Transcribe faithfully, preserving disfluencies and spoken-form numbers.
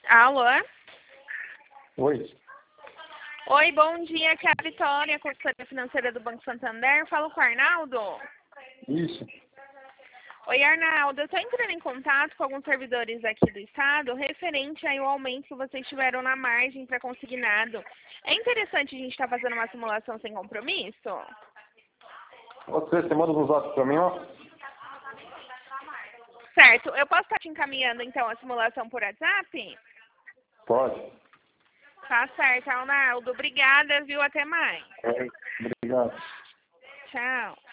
Alô? Oi. Oi, bom dia, aqui é a Vitória, consultora financeira do Banco Santander. Falo com o Arnaldo? Isso. Oi, Arnaldo, eu estou entrando em contato com alguns servidores aqui do estado referente aí ao aumento que vocês tiveram na margem para consignado. É interessante a gente estar fazendo uma simulação sem compromisso? Você, você manda no zap pra mim, ó? Certo, eu posso estar te encaminhando então a simulação por WhatsApp? Pode. Tá certo, Arnaldo. Obrigada, viu? Até mais. É, obrigado. Tchau.